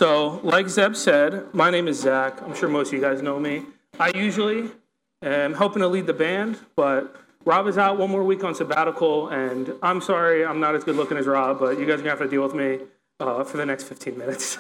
So, like Zeb said, my name is Zach. I'm sure most of you guys know me. I usually am helping to lead the band, but Rob is out one more week on sabbatical, and I'm sorry I'm not as good looking as Rob, but you guys are going to have to deal with me for the next 15 minutes.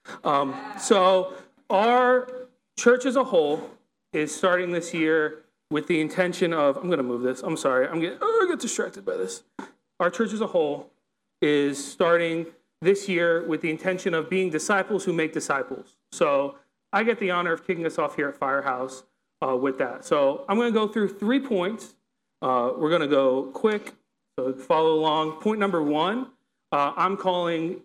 So, our church as a whole is starting this year with the intention of, I'm going to move this. I'm sorry. I get distracted by this. Our church as a whole is starting this year with the intention of being disciples who make disciples. So I get the honor of kicking us off here at Firehouse with that. So I'm going to go through 3 points. We're going to go quick, so follow along. Point number 1, I'm calling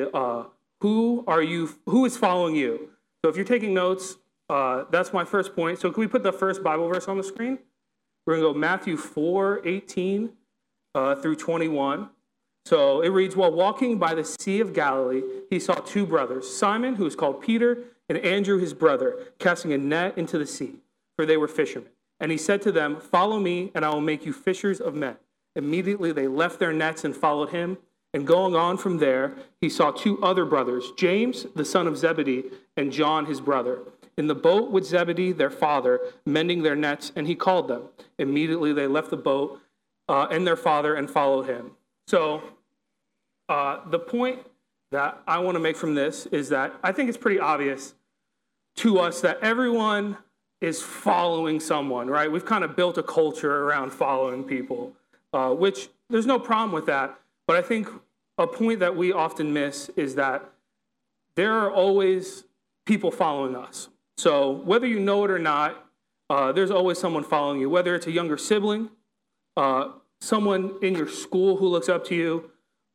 who is following you? So if you're taking notes, that's my first point. So can we put the first Bible verse on the screen? We're going to go Matthew 4:18 through 21. So it reads, while walking by the Sea of Galilee, he saw 2 brothers, Simon, who is called Peter, and Andrew, his brother, casting a net into the sea, for they were fishermen. And he said to them, follow me, and I will make you fishers of men. Immediately they left their nets and followed him. And going on from there, he saw 2 other brothers, James, the son of Zebedee, and John, his brother, in the boat with Zebedee, their father, mending their nets, and he called them. Immediately they left the boat and their father and followed him. So the point that I want to make from this is that I think it's pretty obvious to us that everyone is following someone, right? We've kind of built a culture around following people, which there's no problem with that. But I think a point that we often miss is that there are always people following us. So whether you know it or not, there's always someone following you, whether it's a younger sibling, someone in your school who looks up to you,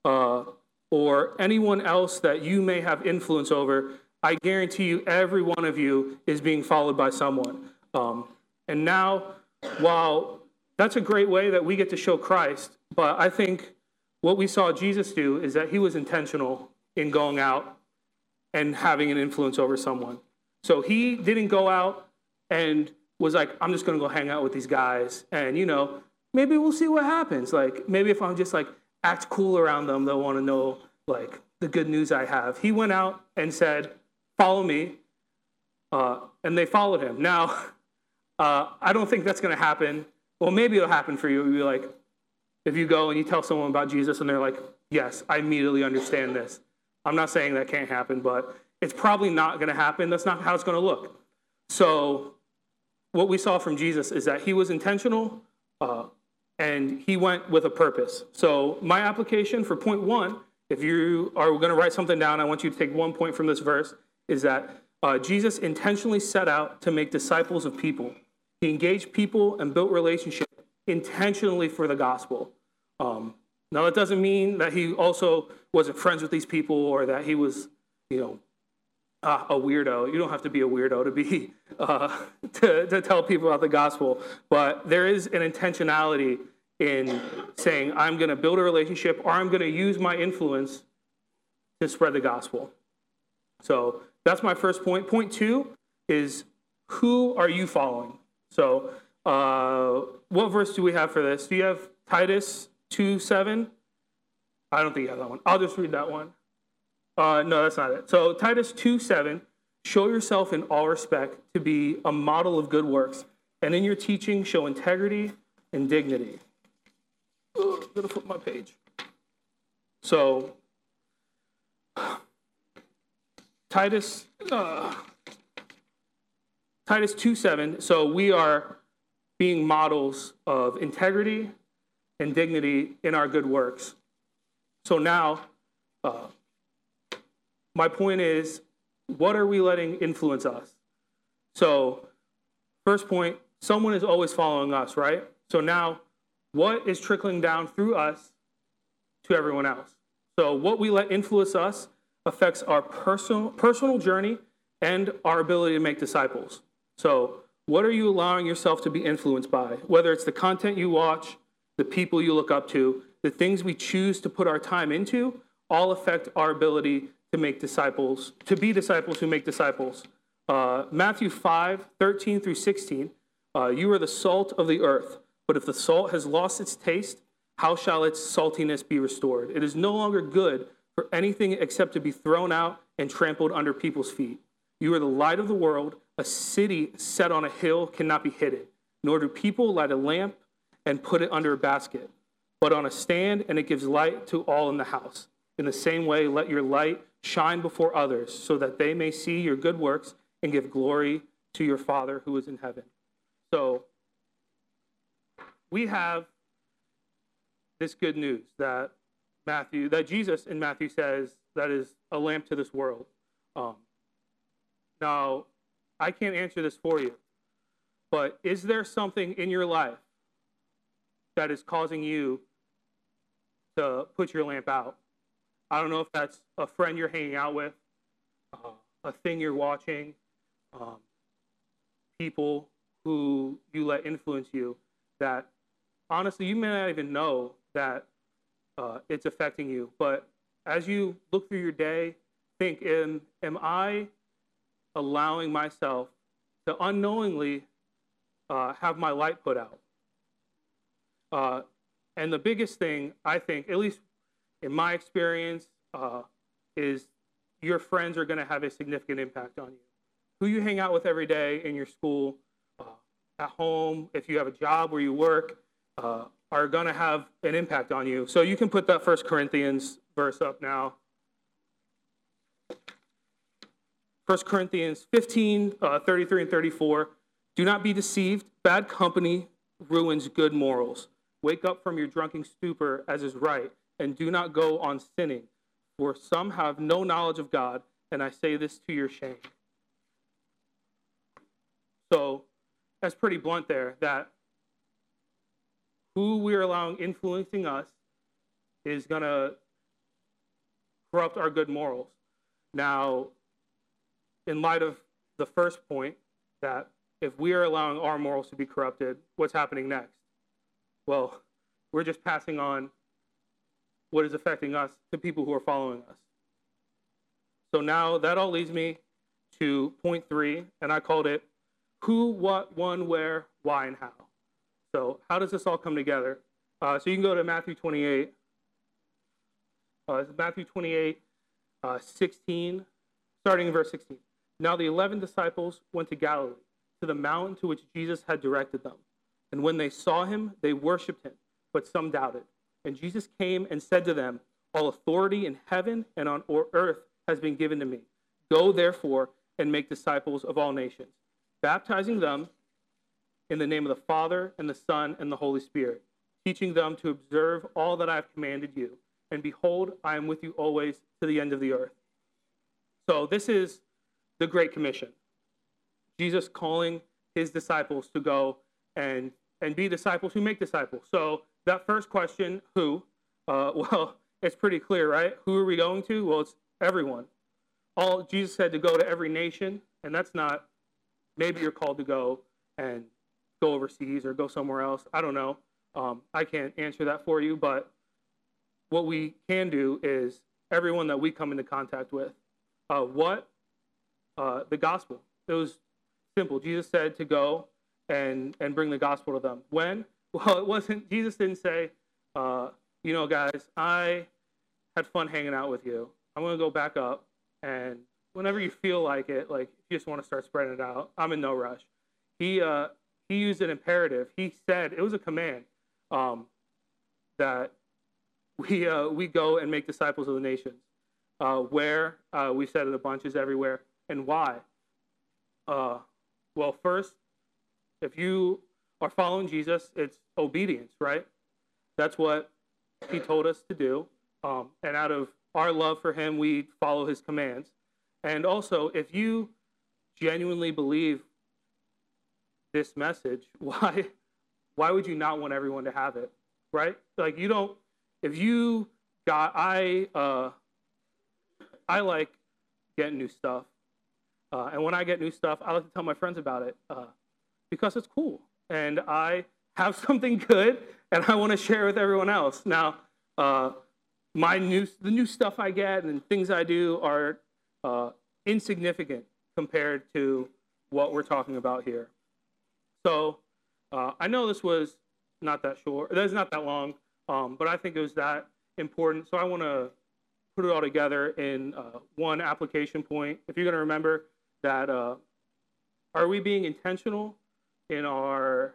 or anyone else that you may have influence over. I guarantee you every one of you is being followed by someone. And now, while that's a great way that we get to show Christ, but I think what we saw Jesus do is that he was intentional in going out and having an influence over someone. So he didn't go out and was like, I'm just going to go hang out with these guys. And, maybe we'll see what happens. Like, maybe if I'm just act cool around them, they'll want to know, the good news I have. He went out and said, follow me. And they followed him. Now, I don't think that's going to happen. Well, maybe it'll happen for you. It'll be if you go and you tell someone about Jesus and they're like, yes, I immediately understand this. I'm not saying that can't happen, but it's probably not going to happen. That's not how it's going to look. So what we saw from Jesus is that he was intentional and he went with a purpose. So my application for point 1, if you are going to write something down, I want you to take 1 point from this verse, is that Jesus intentionally set out to make disciples of people. He engaged people and built relationships intentionally for the gospel. Now, that doesn't mean that he also wasn't friends with these people or that he was, a weirdo. You don't have to be a weirdo to be to tell people about the gospel. But there is an intentionality in saying, I'm going to build a relationship or I'm going to use my influence to spread the gospel. So that's my first point. Point 2 is, who are you following? So what verse do we have for this? Do you have Titus 2:7? I don't think you have that one. I'll just read that one. No, that's not it. So Titus 2:7, show yourself in all respect to be a model of good works, and in your teaching show integrity and dignity. I'm going to flip my page. So Titus 2:7, so we are being models of integrity and dignity in our good works. So now, my point is, what are we letting influence us? So, first point, someone is always following us, right? So now, what is trickling down through us to everyone else? So what we let influence us affects our personal journey and our ability to make disciples. So what are you allowing yourself to be influenced by? Whether it's the content you watch, the people you look up to, the things we choose to put our time into, all affect our ability to make disciples, to be disciples who make disciples. Matthew 5:13 through 16, you are the salt of the earth, but if the salt has lost its taste, how shall its saltiness be restored? It is no longer good for anything except to be thrown out and trampled under people's feet. You are the light of the world. A city set on a hill cannot be hidden, nor do people light a lamp and put it under a basket, but on a stand, and it gives light to all in the house. In the same way, let your light shine before others, so that they may see your good works and give glory to your Father who is in heaven. So we have this good news that Jesus in Matthew says that is a lamp to this world. Now, I can't answer this for you, but is there something in your life that is causing you to put your lamp out? I don't know if that's a friend you're hanging out with, a thing you're watching, people who you let influence you, that honestly you may not even know that it's affecting you. But as you look through your day, think, am I allowing myself to unknowingly have my light put out? And the biggest thing, I think, at least in my experience, is your friends are going to have a significant impact on you. Who you hang out with every day in your school, at home, if you have a job where you work, are going to have an impact on you. So you can put that 1 Corinthians verse up now. 1 Corinthians 15, 33 and 34. Do not be deceived. Bad company ruins good morals. Wake up from your drunken stupor, as is right, and do not go on sinning. For some have no knowledge of God, and I say this to your shame. So that's pretty blunt there, that who we're allowing influencing us is going to corrupt our good morals. Now, in light of the first point, that if we are allowing our morals to be corrupted, what's happening next? Well, we're just passing on what is affecting us to people who are following us. So now that all leads me to point 3, and I called it who, what, when, where, why, and how. So how does this all come together? So you can go to Matthew 28. Matthew 28, 16, starting in verse 16. Now the 11 disciples went to Galilee, to the mountain to which Jesus had directed them. And when they saw him, they worshipped him, but some doubted. And Jesus came and said to them, all authority in heaven and on earth has been given to me. Go, therefore, and make disciples of all nations, baptizing them in the name of the Father and the Son and the Holy Spirit, teaching them to observe all that I have commanded you. And behold, I am with you always to the end of the earth. So this is the Great Commission. Jesus calling his disciples to go and be disciples who make disciples. So that first question, who? Well, it's pretty clear, right? Who are we going to? Well, it's everyone. Jesus said to go to every nation, and that's not, maybe you're called to go and go overseas or go somewhere else. I don't know. I can't answer that for you, but what we can do is everyone that we come into contact with. The gospel. It was simple. Jesus said to go and bring the gospel to them. When? Well, it wasn't, Jesus didn't say, guys, I had fun hanging out with you. I'm going to go back up, and whenever you feel like it, like if you just want to start spreading it out, I'm in no rush. He used an imperative. He said, it was a command, that we go and make disciples of the nations. Where? We said it a bunch, is everywhere. And why? Well, first, if you are following Jesus, it's obedience, right? That's what he told us to do. And out of our love for him, we follow his commands. And also, if you genuinely believe this message, why would you not want everyone to have it, right? Like you don't, if you got, I like getting new stuff. And when I get new stuff, I like to tell my friends about it because it's cool. And I have something good, and I want to share with everyone else. Now, the new stuff I get and things I do are insignificant compared to what we're talking about here. So I know this was not that short. That's not that long, but I think it was that important. So I want to put it all together in one application point. If you're going to remember that, are we being intentional in our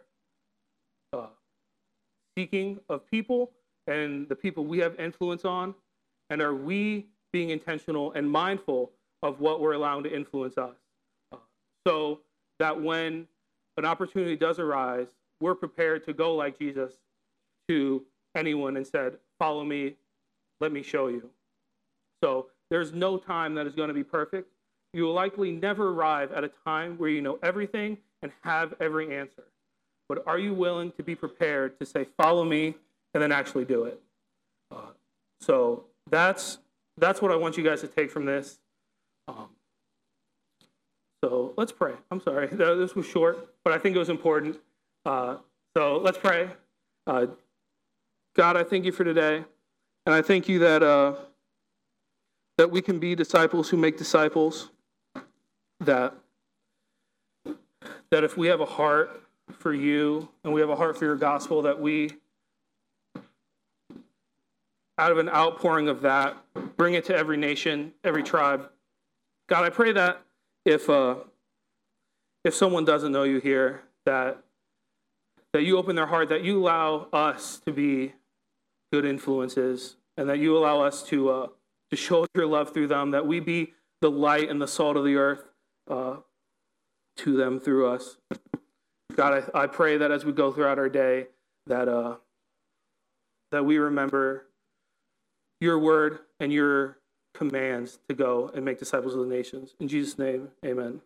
seeking of people and the people we have influence on? And are we being intentional and mindful of what we're allowing to influence us? So that when an opportunity does arise, we're prepared to go like Jesus to anyone and said, follow me, let me show you. So there's no time that is going to be perfect. You will likely never arrive at a time where you know everything and have every answer. But are you willing to be prepared to say, follow me, and then actually do it? So that's what I want you guys to take from this. So let's pray. I'm sorry, this was short, but I think it was important. So let's pray. God, I thank you for today, and I thank you that we can be disciples who make disciples. That if we have a heart for you and we have a heart for your gospel, that we, out of an outpouring of that, bring it to every nation, every tribe. God, I pray that if someone doesn't know you here, that you open their heart, that you allow us to be good influences, and that you allow us to show your love through them, that we be the light and the salt of the earth to them through us. God, I pray that as we go throughout our day, that we remember your word and your commands to go and make disciples of the nations. In Jesus' name, amen.